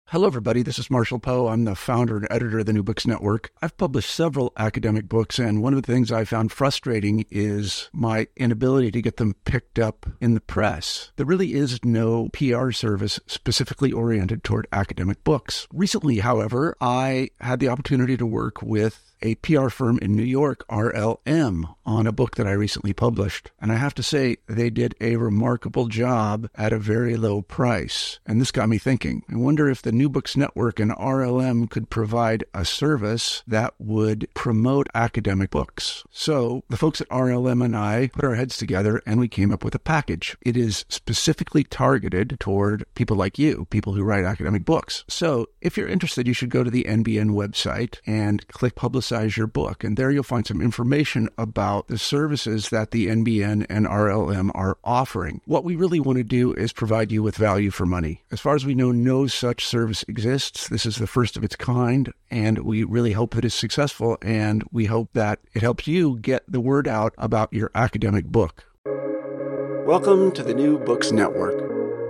Hello, everybody. This is Marshall Poe. I'm the founder and editor of the New Books Network. I've published several academic books, and one of the things I found frustrating is my inability to get them picked up in the press. There really is no PR service specifically oriented toward academic books. Recently, however, I had the opportunity to work with a PR firm in New York, RLM, on a book that I recently published. And I have to say, they did a remarkable job at a very low price. And this got me thinking. I wonder if the New Books Network and RLM could provide a service that would promote academic books. So the folks at RLM and I put our heads together and we came up with a package. It is specifically targeted toward people like you, people who write academic books. So if you're interested, you should go to the NBN website and click Publicize Your Book. And there you'll find some information about the services that the NBN and RLM are offering. What we really want to do is provide you with value for money. As far as we know, no such service exists. This is the first of its kind, and we really hope that it's successful, and we hope that it helps you get the word out about your academic book. Welcome to the New Books Network.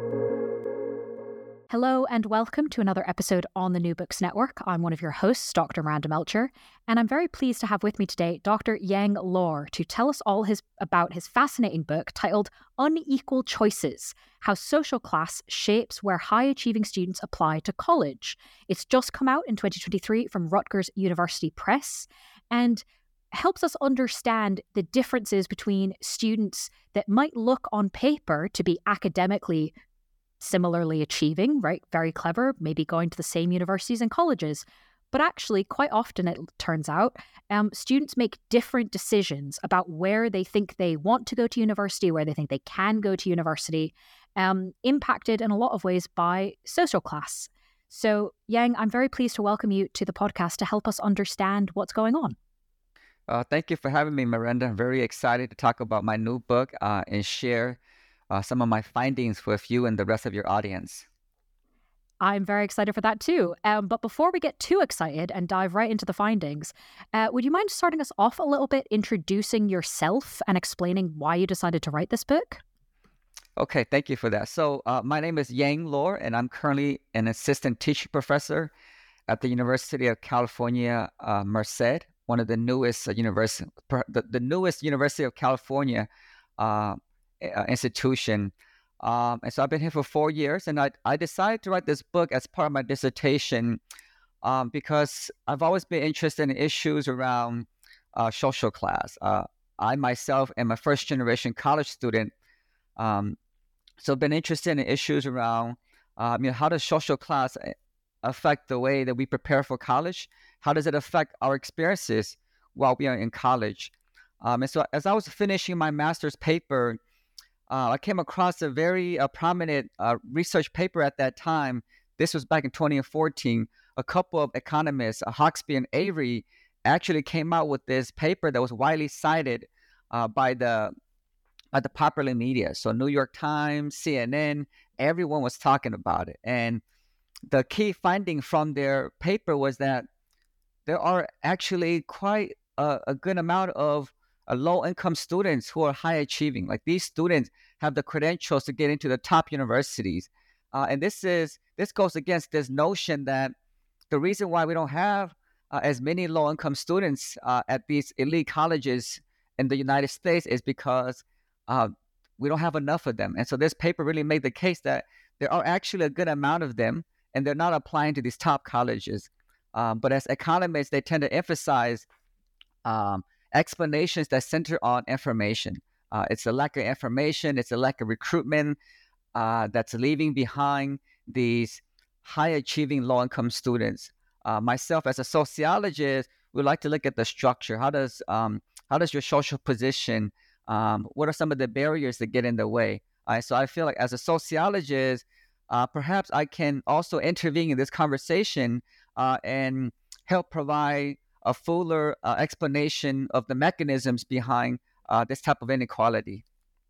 Hello and welcome to another episode on the New Books Network. I'm one of your hosts, Dr. Miranda Melcher, and I'm very pleased to have with me today Dr. Yang Lor to tell us all about his fascinating book titled Unequal Choices: How Social Class Shapes Where High-Achieving Students Apply to College. It's just come out in 2023 from Rutgers University Press and helps us understand the differences between students that might look on paper to be academically similarly achieving, right? Very clever, maybe going to the same universities and colleges. But actually, quite often it turns out, students make different decisions about where they think they want to go to university, where they think they can go to university, impacted in a lot of ways by social class. So, Yang, I'm very pleased to welcome you to the podcast to help us understand what's going on. Thank you for having me, Miranda. I'm very excited to talk about my new book and share some of my findings with you and the rest of your audience. I'm very excited for that too. But before we get too excited and dive right into the findings, would you mind starting us off a little bit, introducing yourself and explaining why you decided to write this book? Okay, thank you for that. So my name is Yang Lor, and I'm currently an assistant teaching professor at the University of California, Merced, one of the newest the newest University of California institution. And so I've been here for 4 years, and I decided to write this book as part of my dissertation because I've always been interested in issues around social class. I myself am a first-generation college student, so I've been interested in issues around how does social class affect the way that we prepare for college? How does it affect our experiences while we are in college? And so as I was finishing my master's paper, I came across a very prominent research paper at that time. This was back in 2014. A couple of economists, Hawksby and Avery, actually came out with this paper that was widely cited by the popular media. So New York Times, CNN, everyone was talking about it. And the key finding from their paper was that there are actually quite a good amount of low-income students who are high-achieving. Like, these students have the credentials to get into the top universities. And this goes against this notion that the reason why we don't have as many low-income students at these elite colleges in the United States is because we don't have enough of them. And so this paper really made the case that there are actually a good amount of them, and they're not applying to these top colleges. But as economists, they tend to emphasize explanations that center on information. It's a lack of information, it's a lack of recruitment that's leaving behind these high-achieving low-income students. Myself, as a sociologist, would like to look at the structure. How does your social position, what are some of the barriers that get in the way? So I feel like as a sociologist, perhaps I can also intervene in this conversation and help provide a fuller explanation of the mechanisms behind this type of inequality.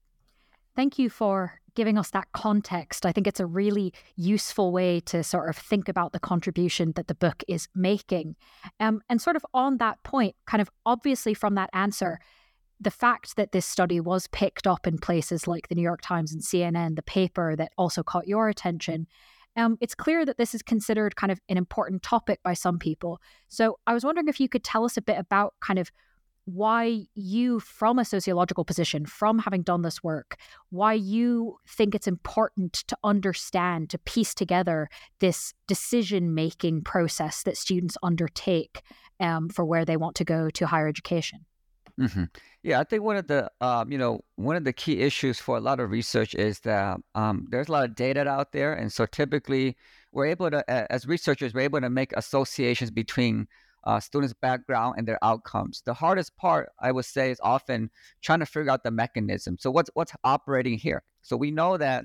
Thank you for giving us that context. I think it's a really useful way to sort of think about the contribution that the book is making. And sort of on that point, kind of obviously from that answer, the fact that this study was picked up in places like the New York Times and CNN, the paper that also caught your attention, It's clear that this is considered kind of an important topic by some people. So I was wondering if you could tell us a bit about kind of why you, from a sociological position, from having done this work, why you think it's important to understand, to piece together this decision-making process that students undertake for where they want to go to higher education. Mm-hmm. Yeah, I think one of the key issues for a lot of research is that there's a lot of data out there, and so typically we're able to, as researchers, we're able to make associations between students' background and their outcomes. The hardest part, I would say, is often trying to figure out the mechanism. So what's operating here? So we know that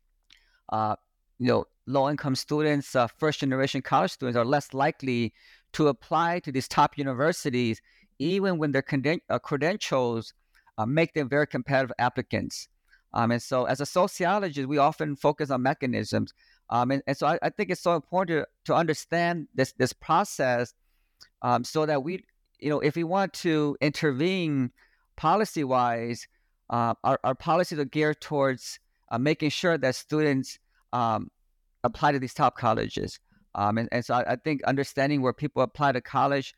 low-income students, first-generation college students, are less likely to apply to these top universities, even when their credentials make them very competitive applicants. And so as a sociologist, we often focus on mechanisms. And so I think it's so important to understand this process so that we, if we want to intervene policy-wise, our policies are geared towards making sure that students apply to these top colleges. And so I think understanding where people apply to college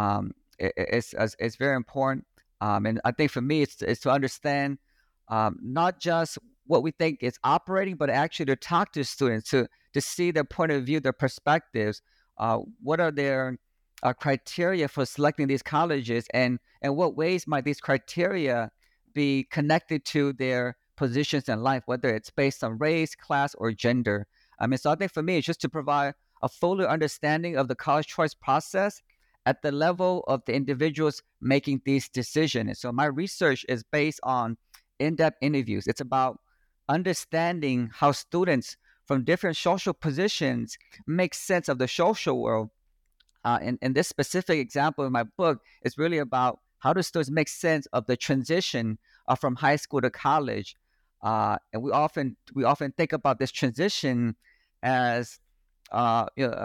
is very important. And I think for me, it's to understand not just what we think is operating, but actually to talk to students, to see their point of view, their perspectives. What are their criteria for selecting these colleges, and what ways might these criteria be connected to their positions in life, whether it's based on race, class, or gender. So I think for me, it's just to provide a fuller understanding of the college choice process at the level of the individuals making these decisions. And so my research is based on in-depth interviews. It's about understanding how students from different social positions make sense of the social world. And this specific example in my book is really about how do students make sense of the transition from high school to college. And we often think about this transition as a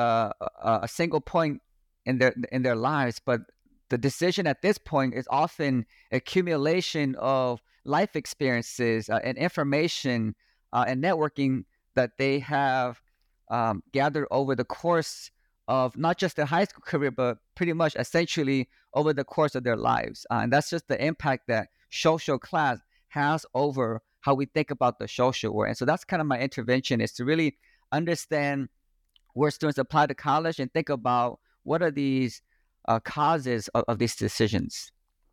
single point in their lives, but the decision at this point is often accumulation of life experiences and information and networking that they have gathered over the course of not just their high school career, but pretty much essentially over the course of their lives. And that's just the impact that social class has over how we think about the social world. And so that's kind of my intervention, is to really understand where students apply to college and think about what are these causes of these decisions.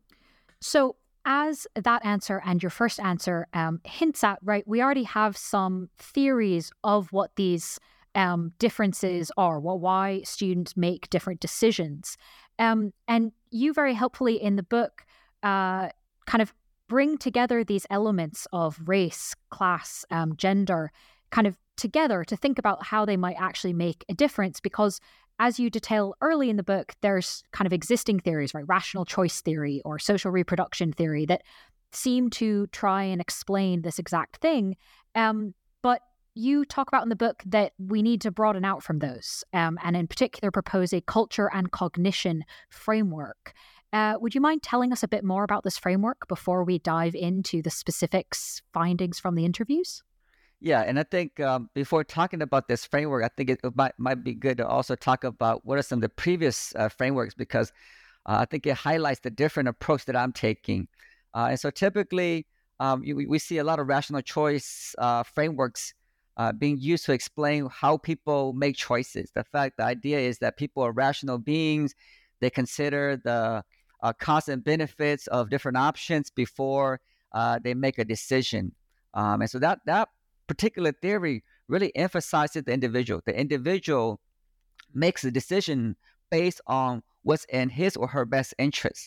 So as that answer and your first answer hints at, right, we already have some theories of what these differences are, why students make different decisions. And you very helpfully in the book kind of bring together these elements of race, class, gender, kind of together to think about how they might actually make a difference. Because as you detail early in the book, there's kind of existing theories, right? Rational choice theory or social reproduction theory that seem to try and explain this exact thing. But you talk about in the book that we need to broaden out from those, and in particular propose a culture and cognition framework. Would you mind telling us a bit more about this framework before we dive into the specifics findings from the interviews? Yeah, and I think before talking about this framework, I think it might be good to also talk about what are some of the previous frameworks, because I think it highlights the different approach that I'm taking. And so typically, we see a lot of rational choice frameworks being used to explain how people make choices. The idea is that people are rational beings. They consider the costs and benefits of different options before they make a decision. And so that particular theory really emphasizes the individual. The individual makes a decision based on what's in his or her best interest.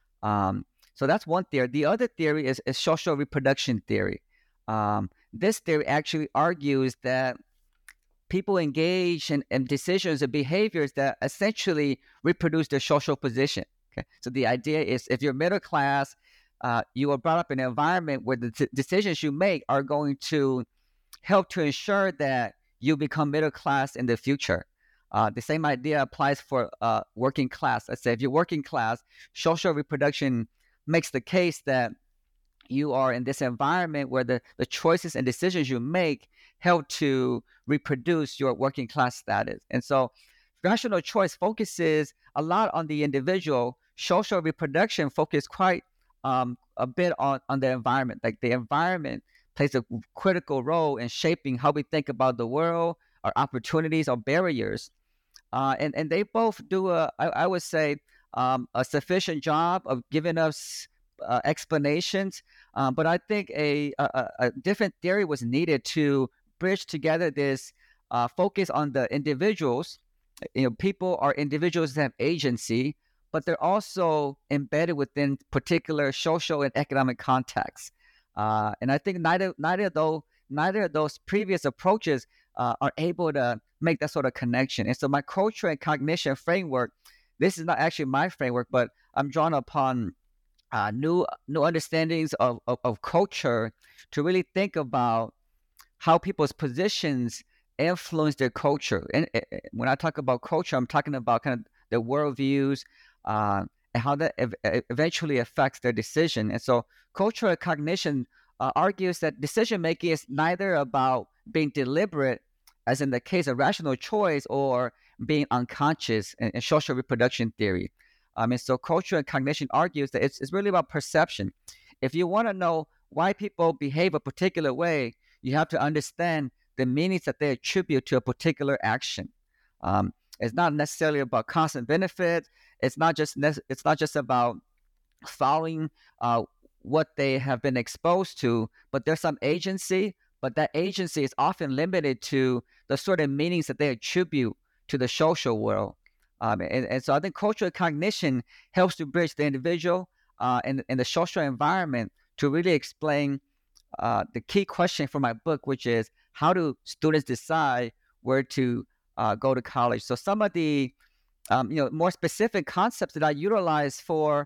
So that's one theory. The other theory is social reproduction theory. This theory actually argues that people engage in decisions and behaviors that essentially reproduce their social position. Okay? So the idea is, if you're middle class, you are brought up in an environment where the decisions you make are going to help to ensure that you become middle class in the future. The same idea applies for working class. Let's say if you're working class, social reproduction makes the case that you are in this environment where the choices and decisions you make help to reproduce your working class status. And so rational choice focuses a lot on the individual. Social reproduction focus quite a bit on the environment. Like the environment plays a critical role in shaping how we think about the world, our opportunities, our barriers. And they both do I would say a sufficient job of giving us explanations. But I think a different theory was needed to bridge together this focus on the individuals. People are individuals that have agency, but they're also embedded within particular social and economic contexts. And I think neither of those previous approaches are able to make that sort of connection. And so my culture and cognition framework, this is not actually my framework, but I'm drawn upon new understandings of culture to really think about how people's positions influence their culture. And when I talk about culture, I'm talking about kind of their worldviews and how that eventually affects their decision. And so cultural cognition argues that decision making is neither about being deliberate, as in the case of rational choice, or being unconscious in social reproduction theory. And so cultural cognition argues that it's really about perception. If you want to know why people behave a particular way, you have to understand the meanings that they attribute to a particular action. It's not necessarily about constant benefit. It's not just about following what they have been exposed to, but there's some agency. But that agency is often limited to the sort of meanings that they attribute to the social world. And so I think cultural cognition helps to bridge the individual and the social environment to really explain the key question for my book, which is how do students decide where to go to college? So some of the more specific concepts that I utilize from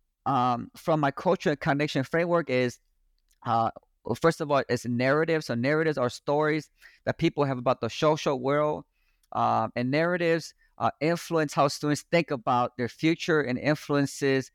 my cultural cognition framework is first of all, it's narratives. So narratives are stories that people have about the social world, and narratives influence how students think about their future and influences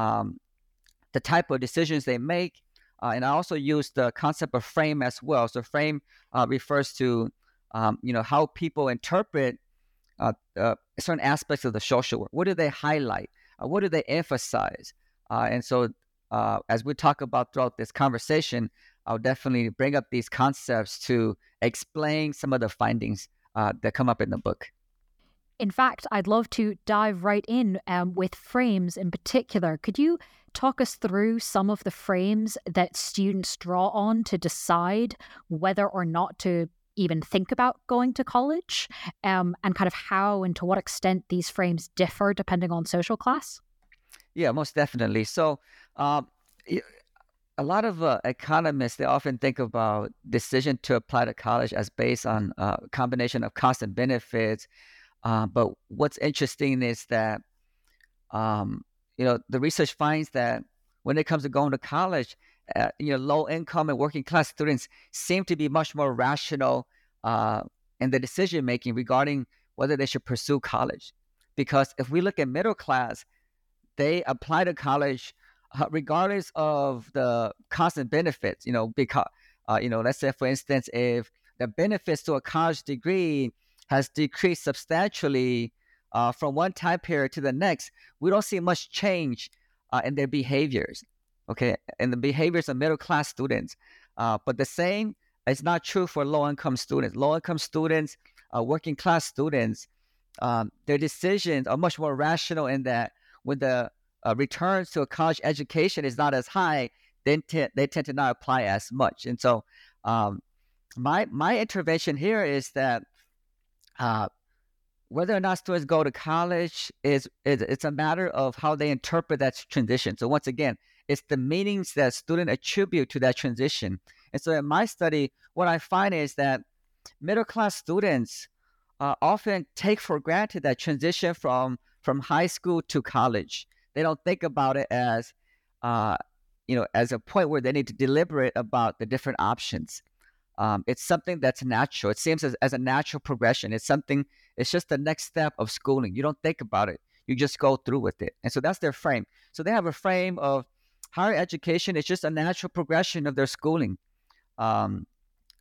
the type of decisions they make. And I also use the concept of frame as well. So frame refers to how people interpret certain aspects of the social world. What do they highlight? What do they emphasize? And so as we talk about throughout this conversation, I'll definitely bring up these concepts to explain some of the findings that come up in the book. In fact, I'd love to dive right in with frames in particular. Could you talk us through some of the frames that students draw on to decide whether or not to even think about going to college, and kind of how and to what extent these frames differ depending on social class? Yeah, most definitely. So a lot of economists, they often think about decision to apply to college as based on a combination of cost and benefits. But what's interesting is that, the research finds that when it comes to going to college, low income and working class students seem to be much more rational in the decision making regarding whether they should pursue college. Because if we look at middle class, they apply to college regardless of the cost and benefits. Because let's say, for instance, if the benefits to a college degree has decreased substantially from one time period to the next, we don't see much change in their behaviors, okay, in the behaviors of middle-class students. But the same is not true for low-income students. Low-income students, working-class students, their decisions are much more rational in that when the returns to a college education is not as high, they tend to not apply as much. And so my intervention here is that whether or not students go to college it's a matter of how they interpret that transition. So once again, it's the meanings that students attribute to that transition. And so in my study, what I find is that middle-class students often take for granted that transition from high school to college. They don't think about it as a point where they need to deliberate about the different options. It's something that's natural. It seems as a natural progression. It's just the next step of schooling. You don't think about it. You just go through with it. And so that's their frame. So they have a frame of higher education. It's just a natural progression of their schooling.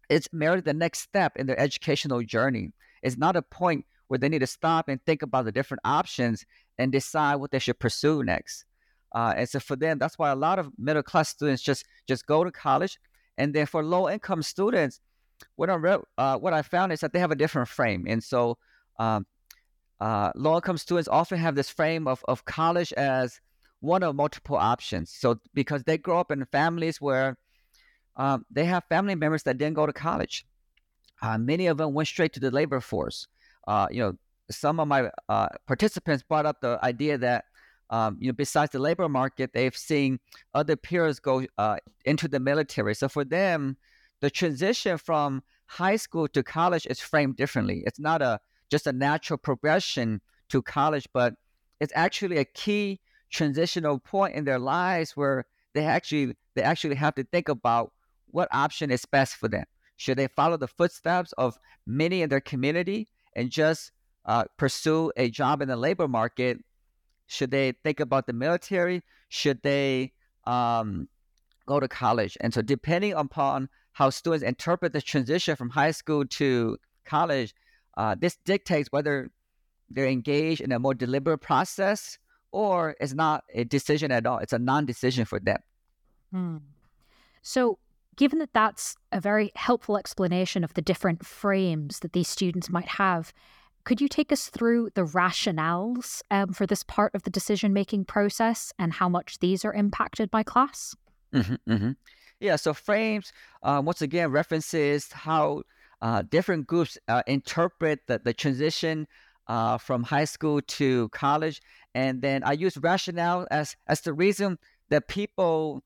it's merely the next step in their educational journey. It's not a point where they need to stop and think about the different options and decide what they should pursue next. And so for them, that's why a lot of middle class students just go to college. And then for low income students, what I found is that they have a different frame. And so low income students often have this frame of college as one of multiple options. So because they grow up in families where they have family members that didn't go to college. Many of them went straight to the labor force. Some of my participants brought up the idea that besides the labor market, they've seen other peers go into the military. So for them, the transition from high school to college is framed differently. It's not just a natural progression to college, but it's actually a key transitional point in their lives where they actually have to think about what option is best for them. Should they follow the footsteps of many in their community and just pursue a job in the labor market? Should they think about the military? Should they go to college? And so depending upon how students interpret the transition from high school to college, this dictates whether they're engaged in a more deliberate process or it's not a decision at all. It's a non-decision for them. So given that that's a very helpful explanation of the different frames that these students might have, could you take us through the rationales for this part of the decision-making process and how much these are impacted by class? Yeah, so frames, once again, references how different groups interpret the transition from high school to college. And then I use rationale as the reason that people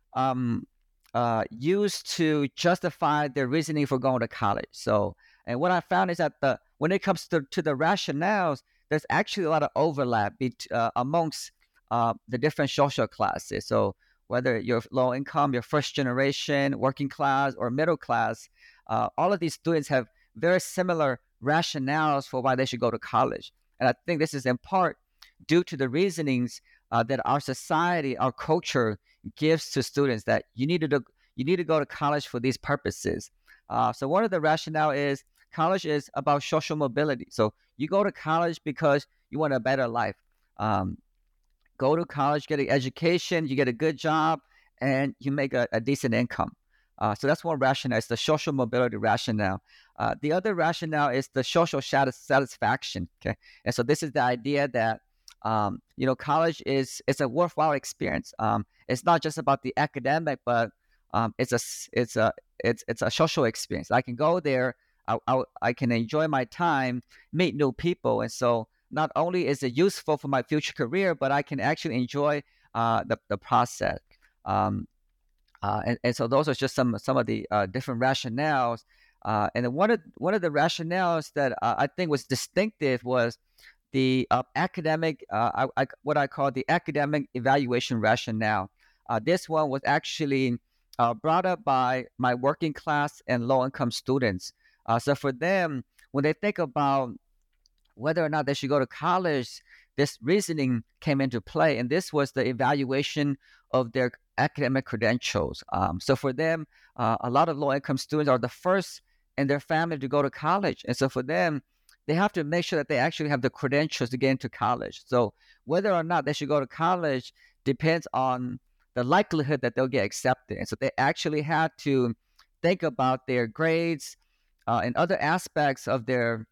use to justify their reasoning for going to college. So, and what I found is that when it comes to the rationales, there's actually a lot of overlap amongst the different social classes. So whether you're low income, you're first generation, working class, or middle class, all of these students have very similar rationales for why they should go to college. And I think this is in part due to the reasonings that our society, our culture gives to students, that you need to go to college for these purposes. So one of the rationale is college is about social mobility. So you go to college because you want a better life. Go to college, get an education, you get a good job, and you make a decent income. So that's one rationale. It's the social mobility rationale. The other rationale is the social satisfaction. Okay, and so this is the idea that college it's a worthwhile experience. It's not just about the academic, but it's a social experience. I can go there, I can enjoy my time, meet new people, and so not only is it useful for my future career, but I can actually enjoy the process. And so those are just some of the different rationales. And then one of the rationales that I think was distinctive was the academic, what I call the academic evaluation rationale. This one was actually brought up by my working class and low income students. So for them, when they think about whether or not they should go to college, this reasoning came into play, and this was the evaluation of their academic credentials. So for them, a lot of low-income students are the first in their family to go to college, and so for them, they have to make sure that they actually have the credentials to get into college. So whether or not they should go to college depends on the likelihood that they'll get accepted, and so they actually had to think about their grades and other aspects of their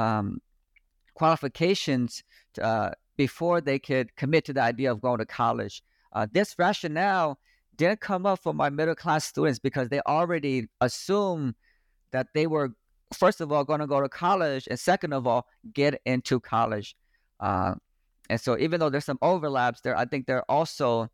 qualifications before they could commit to the idea of going to college. This rationale didn't come up for my middle class students because they already assumed that they were, first of all, going to go to college, and second of all, get into college. And so even though there's some overlaps there, I think there are also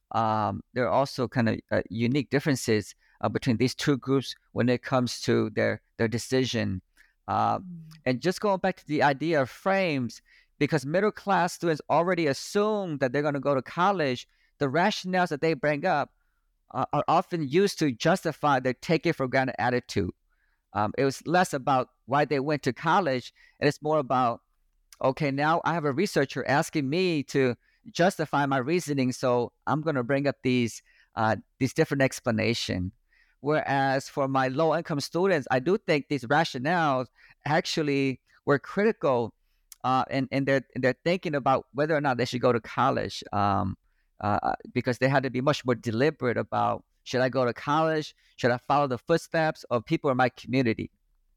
kind of unique differences between these two groups when it comes to their decision. And just going back to the idea of frames, because middle class students already assume that they're going to go to college, the rationales that they bring up are often used to justify their take it for granted attitude. It was less about why they went to college, and it's more about, okay, now I have a researcher asking me to justify my reasoning, so I'm going to bring up these different explanations. Whereas for my low-income students, I do think these rationales actually were critical in their thinking about whether or not they should go to college, because they had to be much more deliberate about, should I go to college? Should I follow the footsteps of people in my community?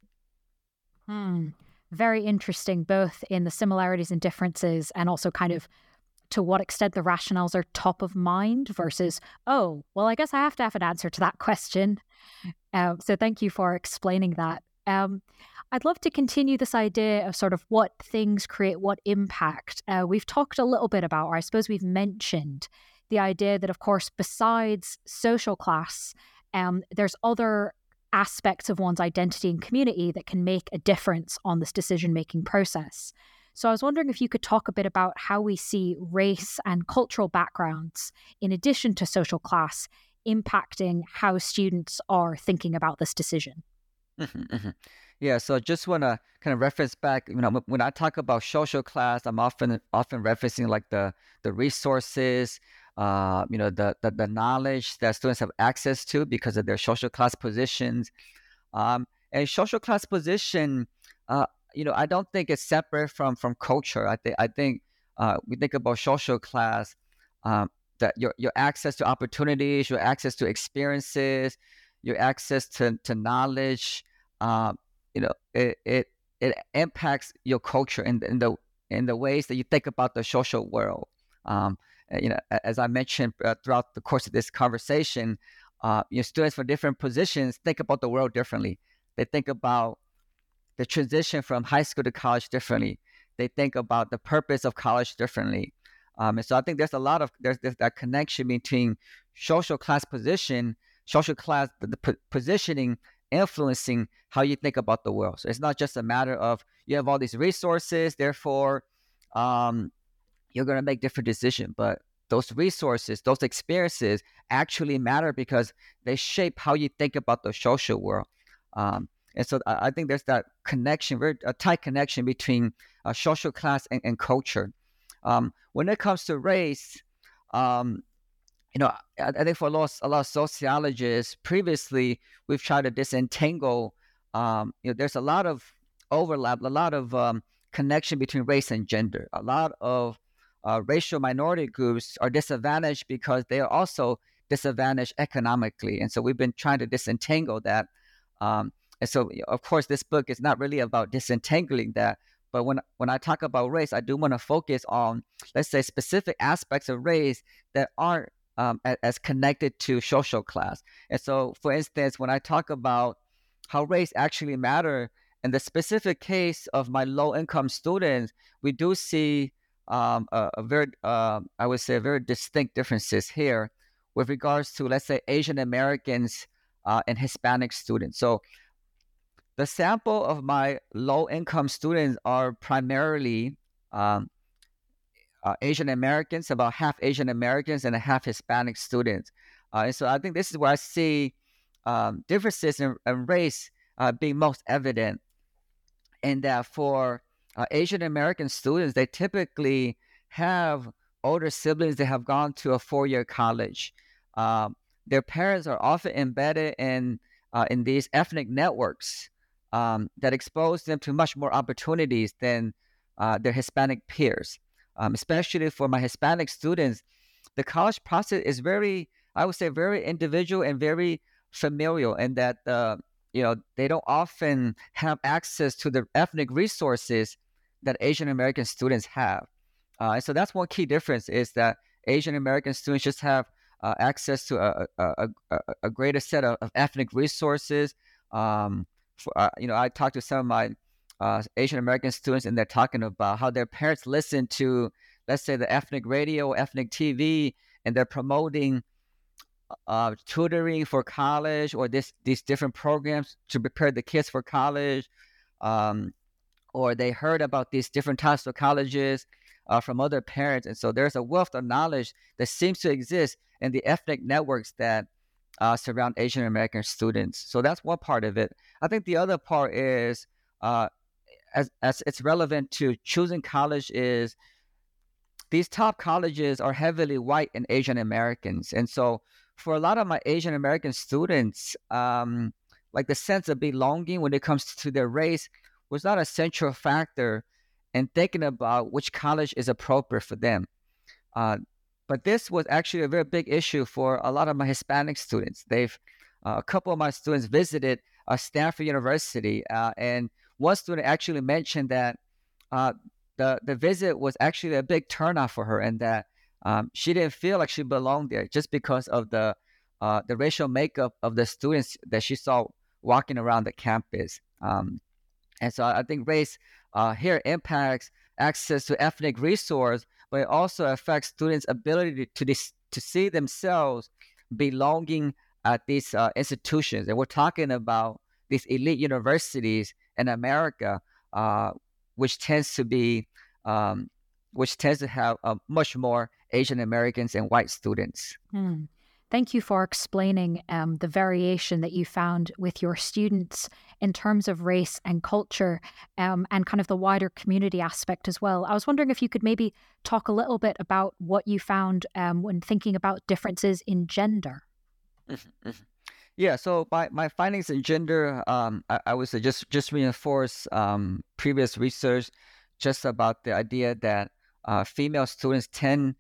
Very interesting, both in the similarities and differences, and also kind of to what extent the rationales are top of mind versus, oh, well, I guess I have to have an answer to that question. So thank you for explaining that. I'd love to continue this idea of sort of what things create what impact. We've talked a little bit about, or I suppose we've mentioned, the idea that, of course, besides social class, there's other aspects of one's identity and community that can make a difference on this decision-making process. So I was wondering if you could talk a bit about how we see race and cultural backgrounds, in addition to social class, impacting how students are thinking about this decision. Yeah, so just want to kind of reference back, when I talk about social class, I'm often referencing like the resources, the knowledge that students have access to because of their social class positions. And social class position, I don't think it's separate from culture. I think we think about social class, that your access to opportunities, your access to experiences, your access to knowledge, it impacts your culture in the ways that you think about the social world. As I mentioned throughout the course of this conversation, students from different positions think about the world differently. They think about the transition from high school to college differently. They think about the purpose of college differently. And so I think there's that connection between social class position, the positioning, influencing how you think about the world. So it's not just a matter of you have all these resources, therefore you're going to make different decisions. But those resources, those experiences actually matter because they shape how you think about the social world. And so I think there's that connection, a tight connection between social class and culture. When it comes to race, I think for a lot of sociologists previously, we've tried to disentangle. There's a lot of overlap, a lot of connection between race and gender. A lot of racial minority groups are disadvantaged because they are also disadvantaged economically, and so we've been trying to disentangle that. And so, of course, this book is not really about disentangling that. But when I talk about race, I do want to focus on, let's say, specific aspects of race that aren't as connected to social class. And so, for instance, when I talk about how race actually matter, in the specific case of my low-income students, we do see I would say, very distinct differences here with regards to, let's say, Asian Americans and Hispanic students. So the sample of my low-income students are primarily Asian Americans, about half Asian Americans and a half Hispanic students. And so I think this is where I see differences in race being most evident, in that for Asian American students, they typically have older siblings that have gone to a 4-year college. Their parents are often embedded in these ethnic networks that expose them to much more opportunities than their Hispanic peers. Especially for my Hispanic students, the college process is very, I would say, very individual and very familial, in that they don't often have access to the ethnic resources that Asian American students have. And so that's one key difference, is that Asian American students just have access to a greater set of ethnic resources. I talked to some of my Asian American students, and they're talking about how their parents listen to, let's say, the ethnic radio, ethnic TV, and they're promoting tutoring for college, or these different programs to prepare the kids for college, or they heard about these different types of colleges from other parents. And so there's a wealth of knowledge that seems to exist in the ethnic networks that surround Asian American students. So that's one part of it. I think the other part is, as it's relevant to choosing college, is these top colleges are heavily white and Asian Americans. And so for a lot of my Asian American students, like the sense of belonging when it comes to their race was not a central factor in thinking about which college is appropriate for them. But this was actually a very big issue for a lot of my Hispanic students. A couple of my students visited Stanford University, and one student actually mentioned that the visit was actually a big turnout for her, and that she didn't feel like she belonged there just because of the racial makeup of the students that she saw walking around the campus. And so I think race here impacts access to ethnic resource, but it also affects students' ability to see themselves belonging at these institutions. And we're talking about these elite universities in America, which tends to have much more Asian Americans and white students. Thank you for explaining the variation that you found with your students in terms of race and culture, and kind of the wider community aspect as well. I was wondering if you could maybe talk a little bit about what you found when thinking about differences in gender. Yeah, so my findings in gender, I would say just reinforce previous research just about the idea that female students tend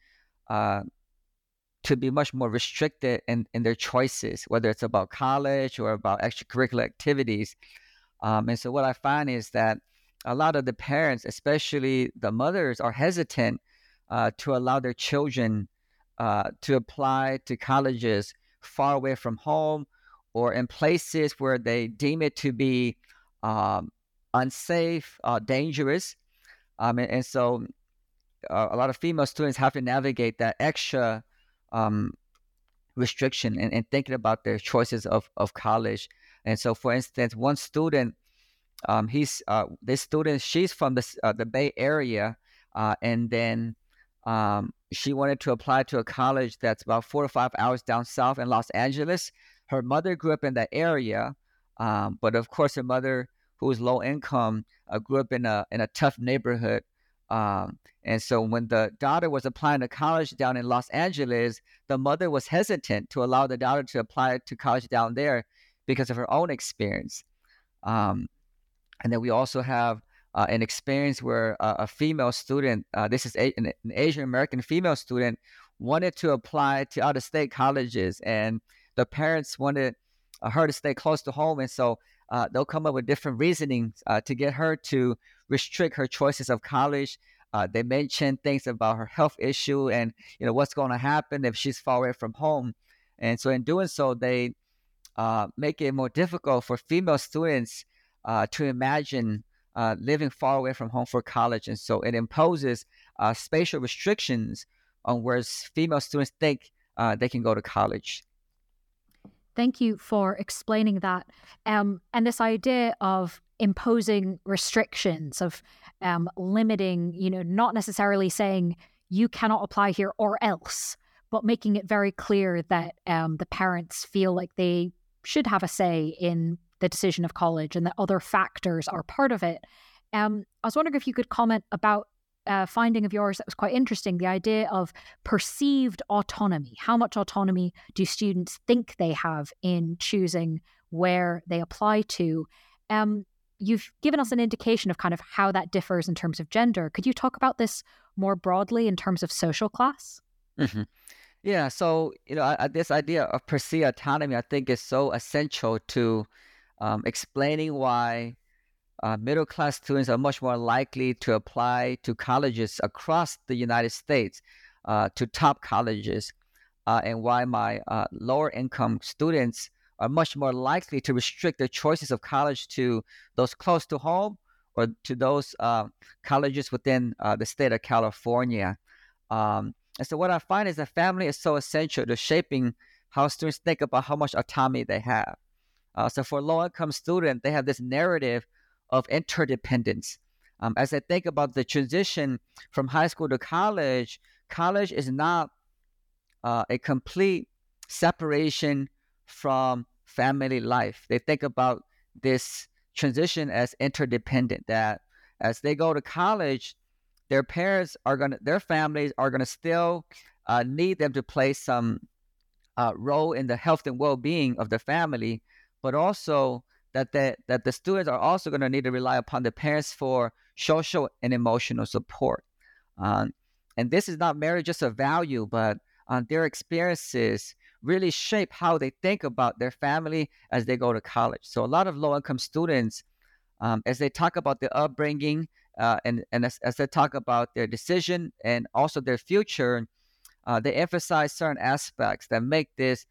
to be much more restricted in their choices, whether it's about college or about extracurricular activities. And so what I find is that a lot of the parents, especially the mothers, are hesitant to allow their children to apply to colleges far away from home or in places where they deem it to be unsafe, dangerous. And so a lot of female students have to navigate that extra restriction and thinking about their choices of college. And so, for instance, one student, she's from the Bay Area, and then she wanted to apply to a college that's about 4 to 5 hours down south in Los Angeles. Her mother grew up in that area, but of course, her mother, who was low income, grew up in a tough neighborhood. And so when the daughter was applying to college down in Los Angeles, the mother was hesitant to allow the daughter to apply to college down there because of her own experience. And then we also have an experience where a female student, this is an Asian American female student, wanted to apply to out-of-state colleges, and the parents wanted her to stay close to home. And so they'll come up with different reasonings to get her to restrict her choices of college. They mention things about her health issue and what's going to happen if she's far away from home. And so in doing so, they make it more difficult for female students to imagine living far away from home for college. And so it imposes spatial restrictions on where female students think they can go to college. Thank you for explaining that. And this idea of imposing restrictions, of limiting, not necessarily saying you cannot apply here or else, but making it very clear that the parents feel like they should have a say in the decision of college and that other factors are part of it. I was wondering if you could comment about a finding of yours that was quite interesting, the idea of perceived autonomy. How much autonomy do students think they have in choosing where they apply to? You've given us an indication of kind of how that differs in terms of gender. Could you talk about this more broadly in terms of social class? Mm-hmm. Yeah, so this idea of perceived autonomy, I think, is so essential to explaining why middle-class students are much more likely to apply to colleges across the United States, to top colleges, and why my lower-income students are much more likely to restrict their choices of college to those close to home or to those colleges within the state of California. And so what I find is that family is so essential to shaping how students think about how much autonomy they have. So for low-income students, they have this narrative of interdependence. As I think about the transition from high school to college, college is not a complete separation from family life. They think about this transition as interdependent, that as they go to college, their families are gonna still need them to play some role in the health and well-being of the family, but also that the students are also going to need to rely upon the parents for social and emotional support. And this is not merely just a value, but their experiences really shape how they think about their family as they go to college. So a lot of low-income students, as they talk about their upbringing and as they talk about their decision and also their future, they emphasize certain aspects that make this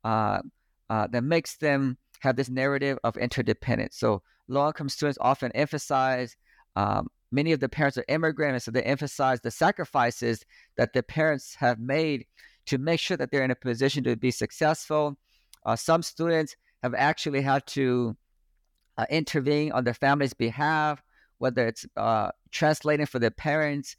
that makes them have this narrative of interdependence. So low-income students often emphasize many of the parents are immigrants, so they emphasize the sacrifices that the parents have made to make sure that they're in a position to be successful. Some students have actually had to intervene on their family's behalf, whether it's translating for their parents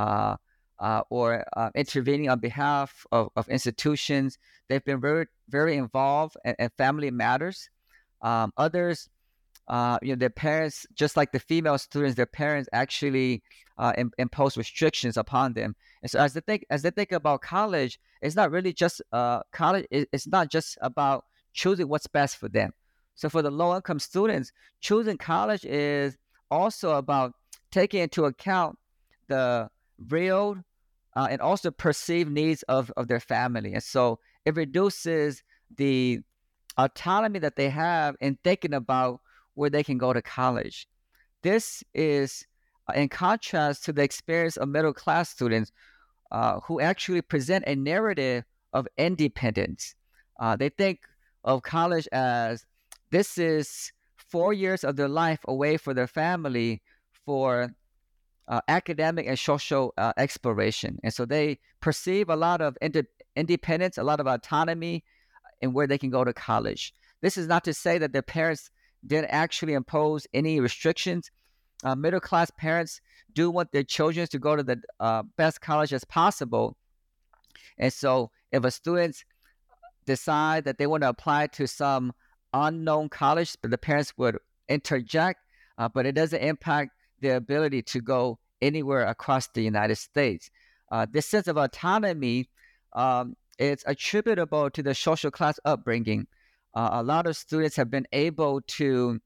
or intervening on behalf of institutions. They've been very, very involved in family matters. Others, their parents, just like the female students, their parents actually impose restrictions upon them. And so as they think about college, it's not really just college. It's not just about choosing what's best for them. So for the low-income students, choosing college is also about taking into account the real and also perceived needs of their family. And so it reduces the autonomy that they have in thinking about where they can go to college. This is in contrast to the experience of middle-class students who actually present a narrative of independence. They think of college as this is 4 years of their life away from their family for academic and social exploration. And so they perceive a lot of independence, a lot of autonomy in where they can go to college. This is not to say that their parents didn't actually impose any restrictions. Middle-class parents do want their children to go to the best college as possible. And so if a student decide that they want to apply to some unknown college, but the parents would interject, but it doesn't impact their ability to go anywhere across the United States. This sense of autonomy is attributable to the social class upbringing. A lot of students have been able to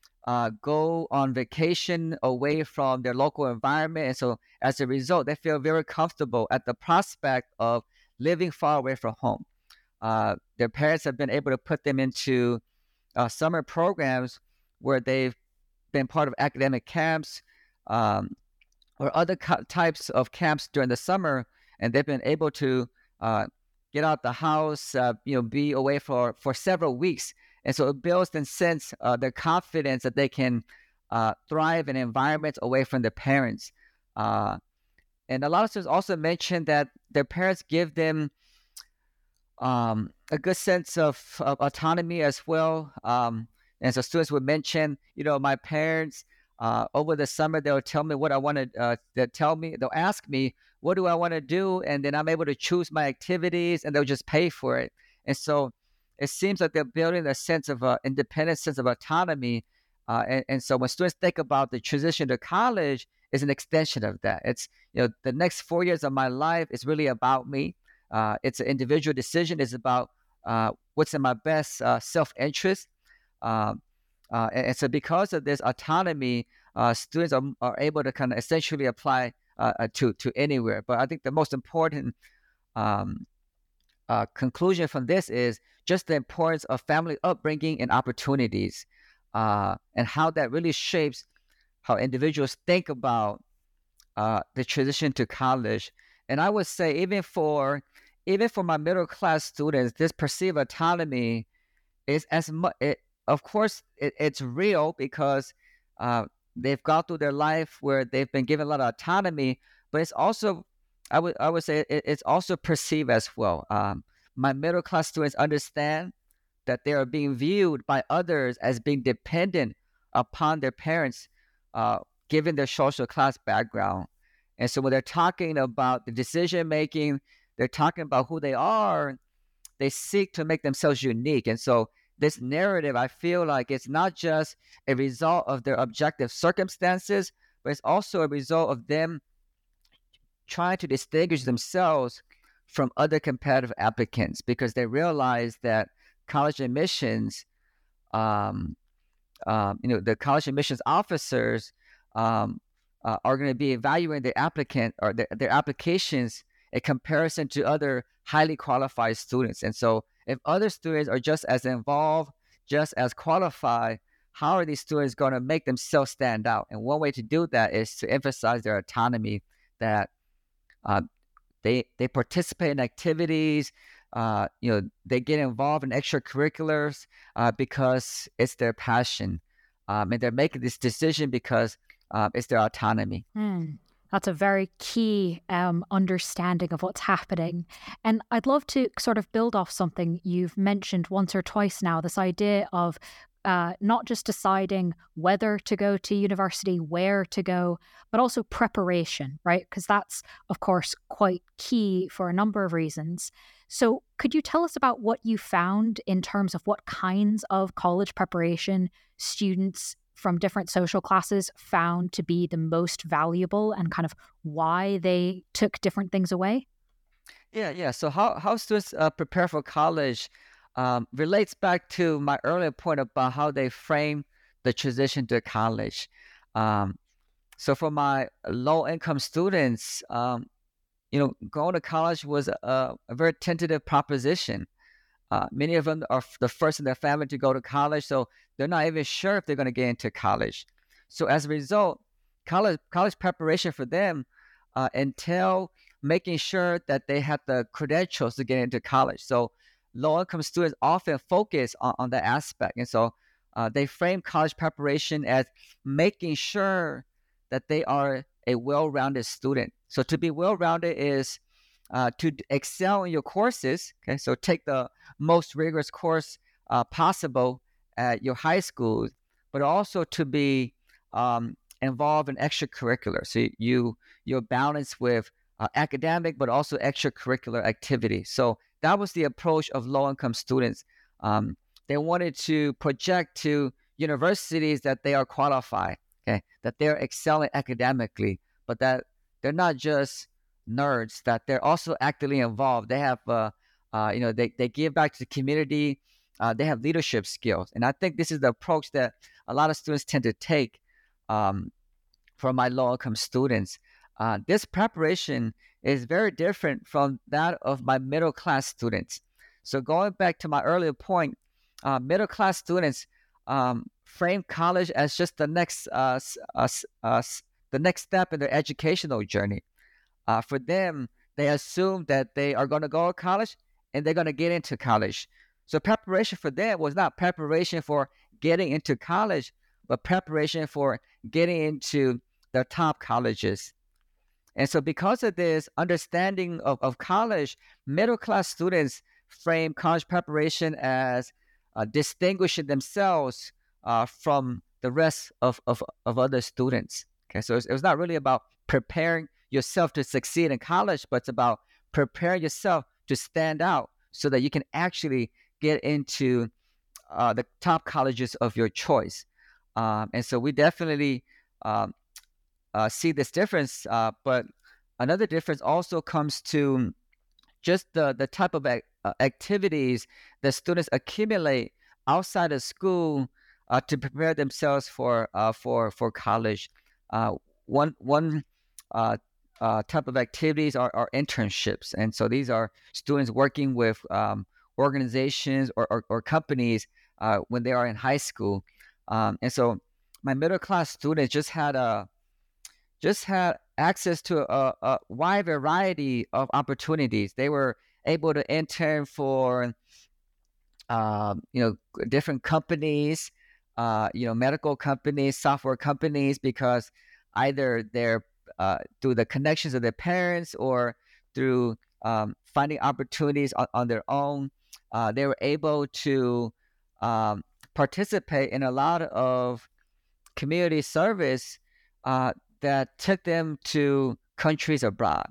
go on vacation away from their local environment. And so as a result, they feel very comfortable at the prospect of living far away from home. Their parents have been able to put them into summer programs where they've been part of academic camps or other types of camps during the summer, and they've been able to get out the house, be away for several weeks. And so it builds in sense their confidence that they can thrive in environments away from their parents. And a lot of students also mentioned that their parents give them a good sense of autonomy as well. And so students would mention, my parents over the summer, they'll tell me what I want to, they'll ask me, what do I want to do? And then I'm able to choose my activities and they'll just pay for it. And so it seems like they're building a sense of independence, sense of autonomy. And so when students think about the transition to college, is an extension of that. It's, the next 4 years of my life is really about me. It's an individual decision. It's about what's in my best self-interest. And so because of this autonomy, students are able to kind of essentially apply to anywhere. But I think the most important conclusion from this is just the importance of family upbringing and opportunities, and how that really shapes how individuals think about the transition to college. And I would say even for my middle class students, this perceived autonomy is as much. Of course, it's real because they've gone through their life where they've been given a lot of autonomy. But it's also, I would say, it's also perceived as well. My middle class students understand that they are being viewed by others as being dependent upon their parents, given their social class background. And so when they're talking about the decision making, they're talking about who they are. They seek to make themselves unique. And so this narrative, I feel like it's not just a result of their objective circumstances, but it's also a result of them trying to distinguish themselves from other competitive applicants because they realize that college admissions, the college admissions officers are going to be evaluating the applicant or their applications in comparison to other highly qualified students. And so if other students are just as involved, just as qualified, how are these students going to make themselves stand out? And one way to do that is to emphasize their autonomy, that they participate in activities, they get involved in extracurriculars because it's their passion. And they're making this decision because it's their autonomy. That's a very key understanding of what's happening. And I'd love to sort of build off something you've mentioned once or twice now, this idea of not just deciding whether to go to university, where to go, but also preparation, right? Because that's, of course, quite key for a number of reasons. So could you tell us about what you found in terms of what kinds of college preparation students from different social classes found to be the most valuable and kind of why they took different things away? Yeah. So how students prepare for college relates back to my earlier point about how they frame the transition to college. So for my low-income students, going to college was a very tentative proposition. Many of them are the first in their family to go to college, so they're not even sure if they're going to get into college. So as a result, college preparation for them entail making sure that they have the credentials to get into college. So low-income students often focus on that aspect. And so they frame college preparation as making sure that they are a well-rounded student. So to be well-rounded is to excel in your courses. Okay, so take the most rigorous course possible at your high school, but also to be involved in extracurricular. So you're balanced with academic, but also extracurricular activity. So that was the approach of low-income students. They wanted to project to universities that they are qualified, okay, that they're excelling academically, but that they're not just nerds, that they're also actively involved. They have, they give back to the community. They have leadership skills. And I think this is the approach that a lot of students tend to take for my low-income students. This preparation is very different from that of my middle-class students. So going back to my earlier point, middle-class students frame college as just the next step in their educational journey. For them, they assume that they are going to go to college and they're going to get into college. So preparation for them was not preparation for getting into college, but preparation for getting into the top colleges. And so because of this understanding of college, middle-class students frame college preparation as distinguishing themselves from the rest of other students. Okay, so it was not really about preparing yourself to succeed in college, but it's about preparing yourself to stand out so that you can actually get into the top colleges of your choice. And so we definitely see this difference, but another difference also comes to just the type of activities that students accumulate outside of school to prepare themselves for college. One type of activities are internships, and so these are students working with organizations or companies when they are in high school. And so my middle class students just had access to a wide variety of opportunities. They were able to intern for different companies, medical companies, software companies, because either they're through the connections of their parents or through finding opportunities on their own, they were able to participate in a lot of community service that took them to countries abroad.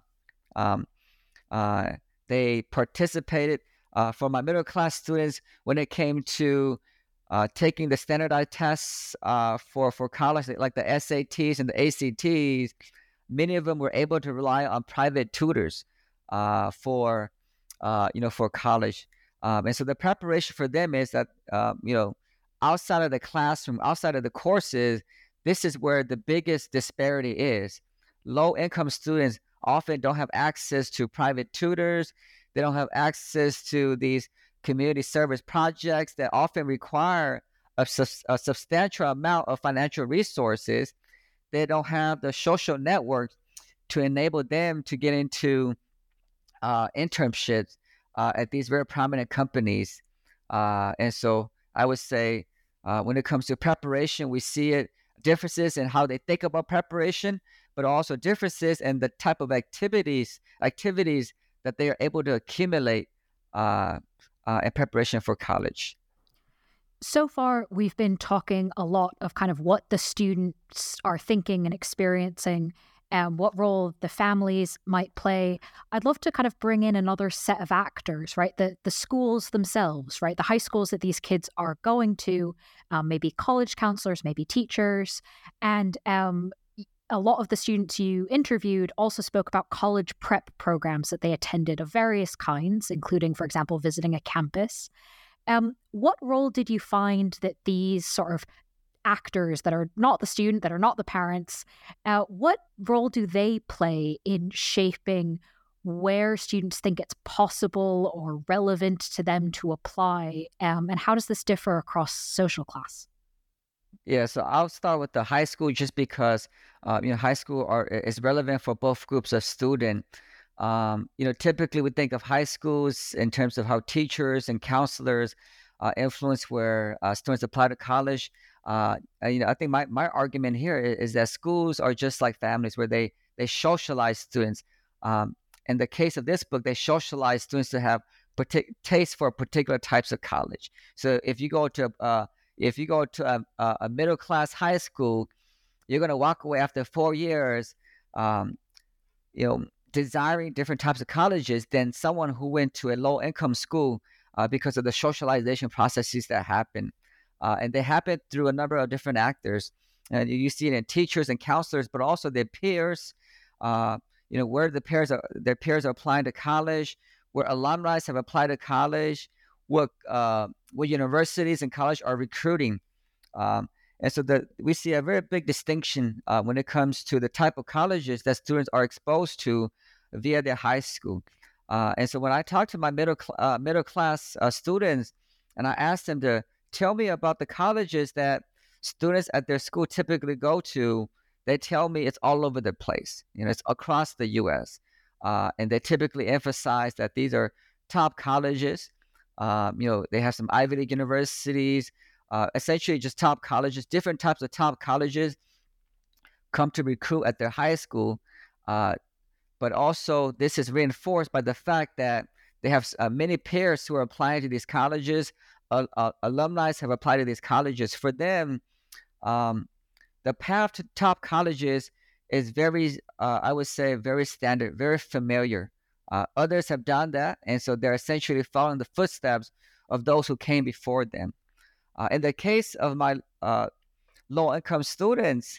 They participated for my middle class students when it came to taking the standardized tests for college, like the SATs and the ACTs. Many of them were able to rely on private tutors for for college. And so the preparation for them is that outside of the classroom, outside of the courses, this is where the biggest disparity is. Low income students often don't have access to private tutors. They don't have access to these community service projects that often require a substantial amount of financial resources. They don't have the social network to enable them to get into internships at these very prominent companies. And so I would say when it comes to preparation, we see differences in how they think about preparation, but also differences in the type of activities that they are able to accumulate in preparation for college. So far, we've been talking a lot of kind of what the students are thinking and experiencing and what role the families might play. I'd love to kind of bring in another set of actors, right? The schools themselves, right? The high schools that these kids are going to, maybe college counselors, maybe teachers. And a lot of the students you interviewed also spoke about college prep programs that they attended of various kinds, including, for example, visiting a campus. What role did you find that these sort of actors that are not the student, that are not the parents, what role do they play in shaping where students think it's possible or relevant to them to apply? And how does this differ across social class? Yeah, so I'll start with the high school just because high school is relevant for both groups of students. Typically we think of high schools in terms of how teachers and counselors influence where students apply to college. I think my argument here is that schools are just like families where they socialize students. In the case of this book, they socialize students to have taste for particular types of college. So if you go to a middle class high school, you're going to walk away after 4 years, desiring different types of colleges than someone who went to a low income school because of the socialization processes that happen. And they happen through a number of different actors. And you see it in teachers and counselors, but also their peers, where their peers are applying to college, where alumni have applied to college, what universities and college are recruiting. And so we see a very big distinction when it comes to the type of colleges that students are exposed to via their high school. And so when I talk to my middle class students and I ask them to tell me about the colleges that students at their school typically go to, they tell me it's all over the place. It's across the U.S. And they typically emphasize that these are top colleges. They have some Ivy League universities, essentially just top colleges. Different types of top colleges come to recruit at their high school. But also this is reinforced by the fact that they have many peers who are applying to these colleges. Alumni have applied to these colleges. For them, the path to top colleges is very, I would say, very standard, very familiar. Others have done that, and so they're essentially following the footsteps of those who came before them. In the case of my low-income students,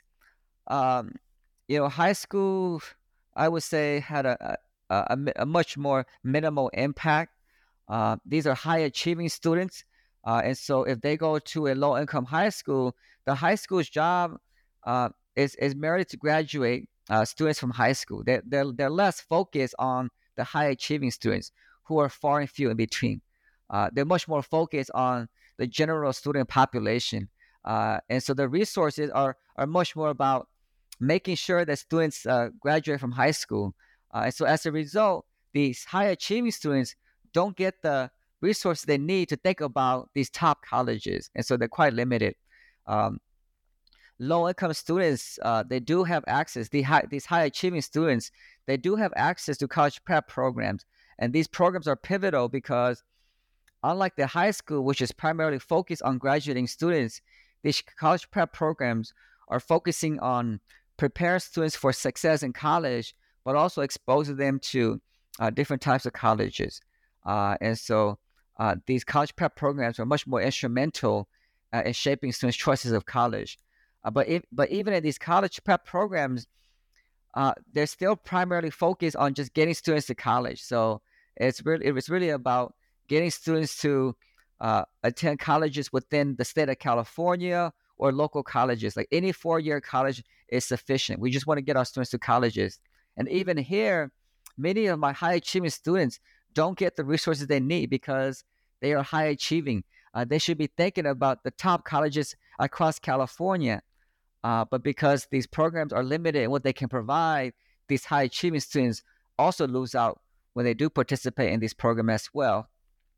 high school, I would say, had a much more minimal impact. These are high-achieving students, and so if they go to a low-income high school, the high school's job is merely to graduate students from high school. They're less focused on the high-achieving students who are far and few in between. They're much more focused on the general student population. And so the resources are much more about making sure that students graduate from high school. And so as a result, these high-achieving students don't get the resources they need to think about these top colleges. And so they're quite limited. Low-income students, they do have access. These high-achieving students, they do have access to college prep programs. And these programs are pivotal because unlike the high school, which is primarily focused on graduating students, these college prep programs are focusing on preparing students for success in college, but also exposing them to different types of colleges. And so these college prep programs are much more instrumental in shaping students' choices of college. But even in these college prep programs, they're still primarily focused on just getting students to college. So it was really about getting students to attend colleges within the state of California or local colleges. Like any 4-year college is sufficient. We just want to get our students to colleges. And even here, many of my high achieving students don't get the resources they need because they are high achieving. They should be thinking about the top colleges across California. But because these programs are limited in what they can provide, these high achieving students also lose out when they do participate in these programs as well.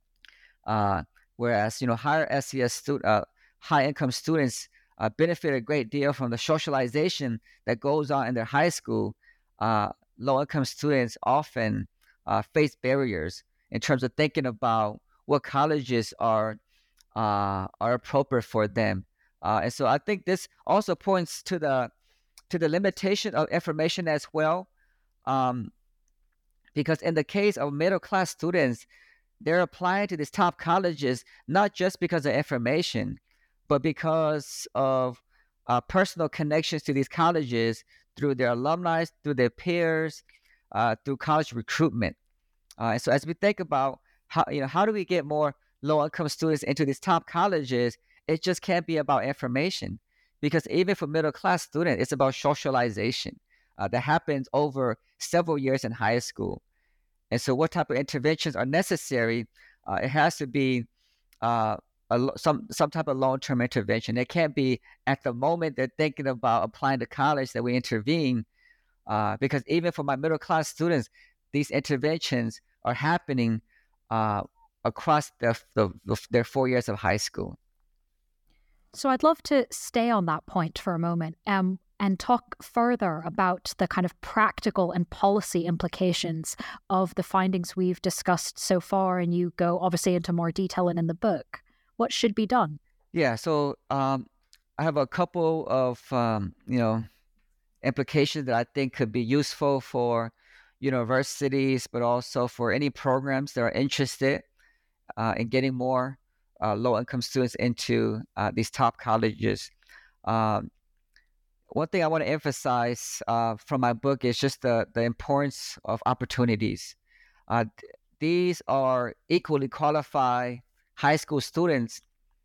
Whereas, higher SES high income students benefit a great deal from the socialization that goes on in their high school. Low income students often face barriers in terms of thinking about what colleges are appropriate for them. And so I think this also points to the limitation of information as well. Because in the case of middle class students, they're applying to these top colleges not just because of information, but because of personal connections to these colleges through their alumni, through their peers, through college recruitment. And so as we think about how do we get more low-income students into these top colleges, it just can't be about information, because even for middle-class students, it's about socialization that happens over several years in high school. And so what type of interventions are necessary? It has to be some type of long-term intervention. It can't be at the moment they're thinking about applying to college that we intervene, because even for my middle-class students, these interventions are happening across their 4 years of high school. So I'd love to stay on that point for a moment and talk further about the kind of practical and policy implications of the findings we've discussed so far. And you go obviously into more detail in the book. What should be done? Yeah, so I have a couple of implications that I think could be useful for universities, but also for any programs that are interested in getting more low-income students into these top colleges. One thing I want to emphasize from my book is just the importance of opportunities. These are equally qualified high school students,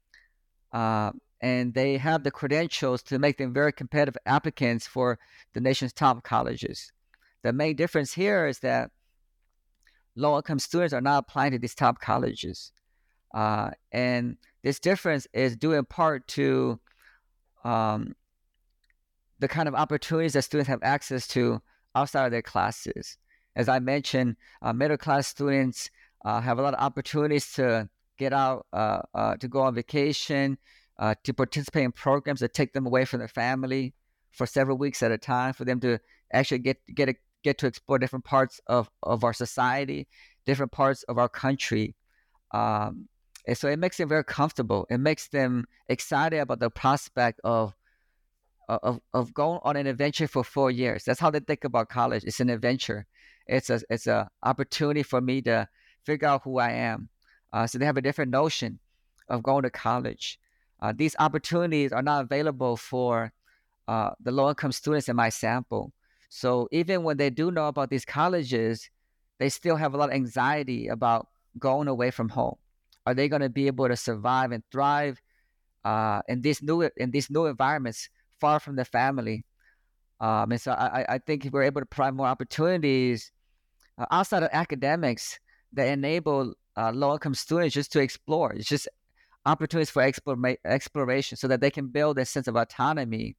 and they have the credentials to make them very competitive applicants for the nation's top colleges. The main difference here is that low-income students are not applying to these top colleges. And this difference is due in part to the kind of opportunities that students have access to outside of their classes. As I mentioned, middle-class students have a lot of opportunities to get out, to go on vacation, to participate in programs that take them away from their family for several weeks at a time, for them to actually get to explore different parts of our society, different parts of our country. And so it makes them very comfortable. It makes them excited about the prospect of going on an adventure for 4 years. That's how they think about college. It's an adventure. It's a opportunity for me to figure out who I am. So they have a different notion of going to college. These opportunities are not available for the low-income students in my sample. So even when they do know about these colleges, they still have a lot of anxiety about going away from home. Are they going to be able to survive and thrive in these new environments far from the family? And so I think we're able to provide more opportunities outside of academics that enable low-income students just to explore. It's just opportunities for exploration so that they can build a sense of autonomy.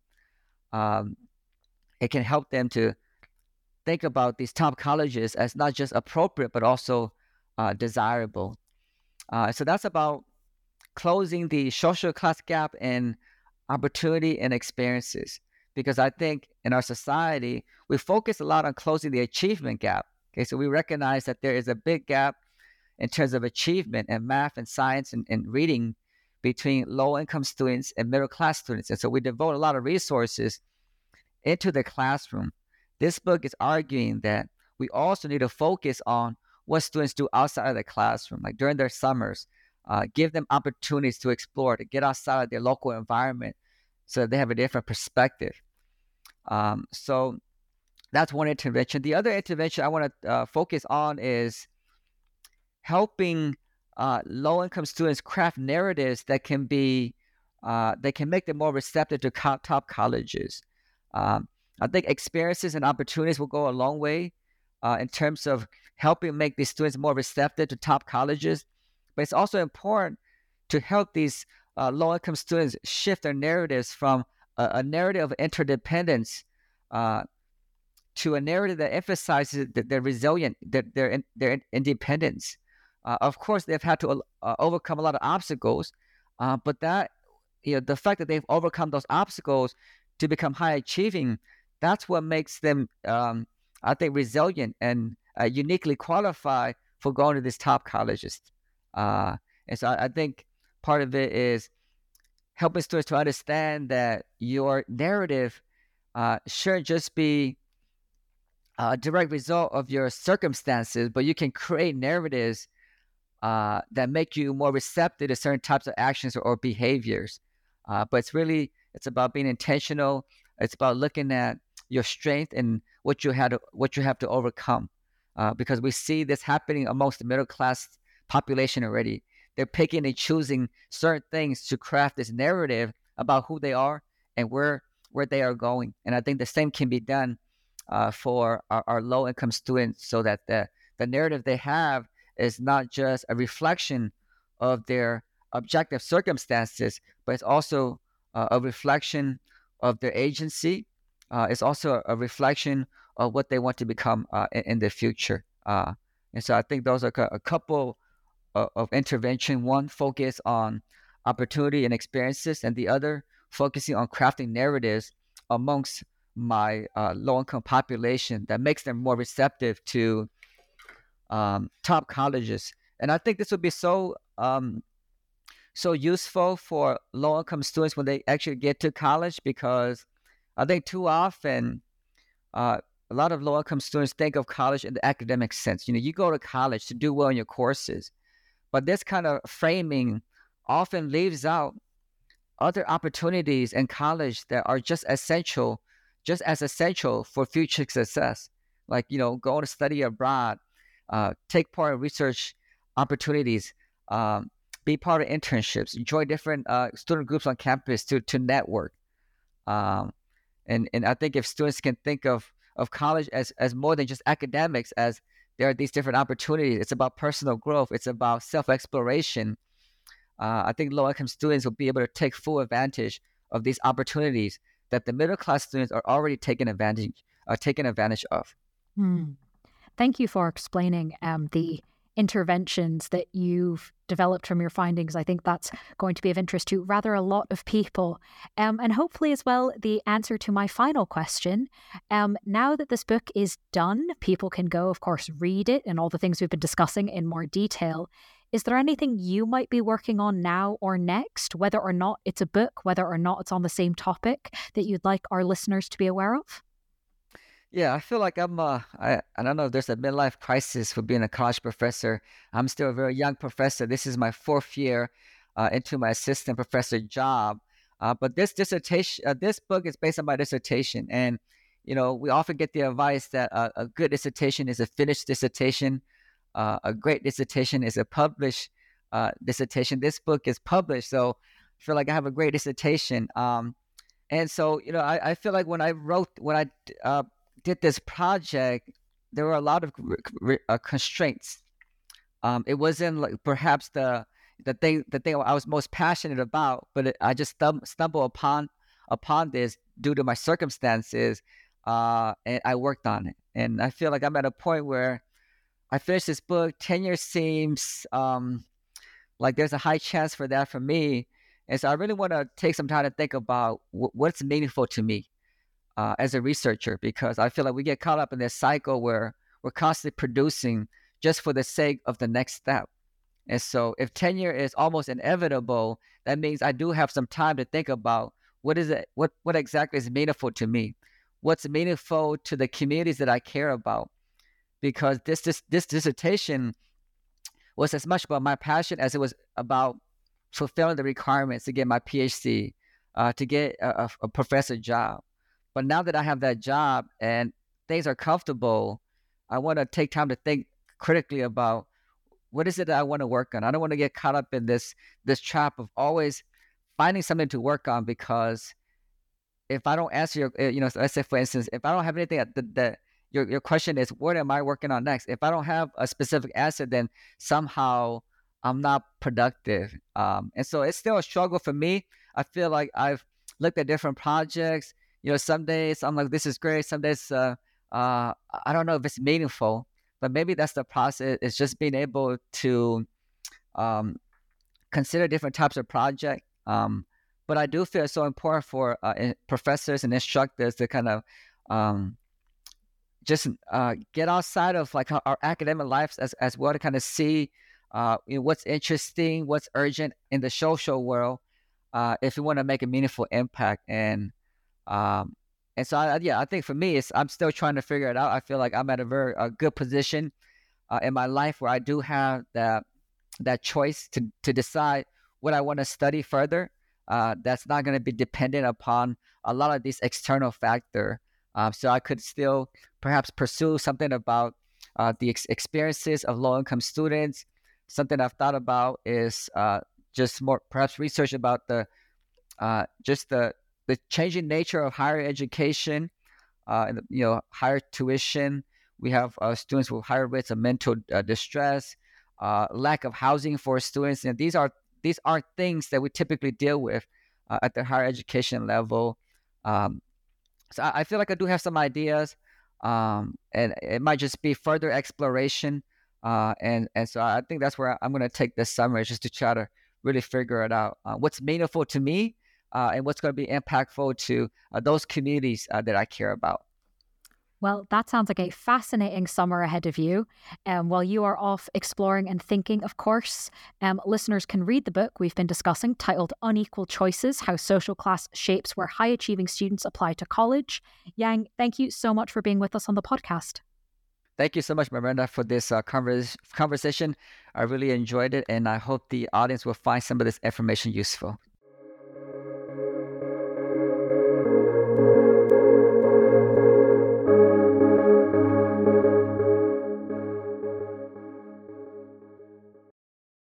It can help them to think about these top colleges as not just appropriate, but also desirable. So that's about closing the social class gap in opportunity and experiences. Because I think in our society, we focus a lot on closing the achievement gap. Okay, so we recognize that there is a big gap in terms of achievement in math and science and reading between low-income students and middle-class students. And so we devote a lot of resources into the classroom. This book is arguing that we also need to focus on what students do outside of the classroom, like during their summers, give them opportunities to explore, to get outside of their local environment so that they have a different perspective. So that's one intervention. The other intervention I want to focus on is helping low-income students craft narratives that can be they can make them more receptive to top colleges. I think experiences and opportunities will go a long way in terms of helping make these students more receptive to top colleges. But it's also important to help these low-income students shift their narratives from a narrative of interdependence to a narrative that emphasizes that they're resilient, that their independence. Of course, they've had to overcome a lot of obstacles, but that the fact that they've overcome those obstacles to become high achieving, that's what makes them, I think, resilient and uniquely qualified for going to these top colleges. And so I think part of it is helping students to understand that your narrative shouldn't just be a direct result of your circumstances, but you can create narratives that make you more receptive to certain types of actions or behaviors. But it's about being intentional. It's about looking at your strength and what you have to overcome. Because we see this happening amongst the middle class population already. They're picking and choosing certain things to craft this narrative about who they are and where they are going. And I think the same can be done for our low-income students, so that the narrative they have is not just a reflection of their objective circumstances, but it's also a reflection of their agency. It's also a reflection of what they want to become in the future. And so I think those are a couple of intervention. One, focus on opportunity and experiences, and the other, focusing on crafting narratives amongst my low-income population that makes them more receptive to top colleges. And I think this would be so useful for low-income students when they actually get to college, because I think too often a lot of low-income students think of college in the academic sense. You go to college to do well in your courses, but this kind of framing often leaves out other opportunities in college that are just as essential for future success. Like, go to study abroad, take part in research opportunities, be part of internships, join different student groups on campus to network. And I think if students can think of college as more than just academics, as there are these different opportunities, it's about personal growth, it's about self-exploration. I think low-income students will be able to take full advantage of these opportunities that the middle-class students are already taking advantage of. Thank you for explaining the interventions that you've developed from your findings. I think that's going to be of interest to rather a lot of people. And hopefully as well, the answer to my final question. Now that this book is done, people can go, of course, read it and all the things we've been discussing in more detail. Is there anything you might be working on now or next, whether or not it's a book, whether or not it's on the same topic, that you'd like our listeners to be aware of? Yeah, I feel like I don't know if there's a midlife crisis for being a college professor. I'm still a very young professor. This is my 4th year into my assistant professor job. But this book is based on my dissertation. And, we often get the advice that a good dissertation is a finished dissertation. A great dissertation is a published dissertation. This book is published, so I feel like I have a great dissertation. And so, I feel like when I did this project, there were a lot of constraints. It wasn't like perhaps the thing I was most passionate about, but I just stumbled upon this due to my circumstances, and I worked on it. And I feel like I'm at a point where I finished this book. 10 years seems like there's a high chance for that for me. And so I really want to take some time to think about what's meaningful to me as a researcher, because I feel like we get caught up in this cycle where we're constantly producing just for the sake of the next step. And so if tenure is almost inevitable, that means I do have some time to think about what exactly is meaningful to me, what's meaningful to the communities that I care about. Because this dissertation was as much about my passion as it was about fulfilling the requirements to get my PhD, to get a professor job. But now that I have that job and things are comfortable, I want to take time to think critically about what is it that I want to work on. I don't want to get caught up in this trap of always finding something to work on, because if I don't answer your, let's say for instance, if I don't have anything that your question is, what am I working on next? If I don't have a specific answer, then somehow I'm not productive. And so it's still a struggle for me. I feel like I've looked at different projects. Some days I'm like, this is great. Some days I don't know if it's meaningful, but maybe that's the process. It's just being able to consider different types of project. But I do feel it's so important for professors and instructors to kind of just get outside of like our academic lives as well, to kind of see what's interesting, what's urgent in the social world, if we want to make a meaningful impact. And so I think for me, I'm still trying to figure it out. I feel like I'm at a very good position in my life where I do have that choice to decide what I want to study further. That's not going to be dependent upon a lot of these external factors. So I could still perhaps pursue something about the experiences of low-income students. Something I've thought about is just more perhaps research about the changing nature of higher education, and higher tuition. We have students with higher rates of mental distress, lack of housing for students, and these aren't things that we typically deal with at the higher education level. So I feel like I do have some ideas, and it might just be further exploration. And so I think that's where I'm going to take this summer, is just to try to really figure it out. What's meaningful to me, and what's going to be impactful to those communities that I care about. Well, that sounds like a fascinating summer ahead of you. While you are off exploring and thinking, of course, listeners can read the book we've been discussing, titled Unequal Choices: How Social Class Shapes Where High-Achieving Students Apply to College. Yang, thank you so much for being with us on the podcast. Thank you so much, Miranda, for this conversation. I really enjoyed it, and I hope the audience will find some of this information useful.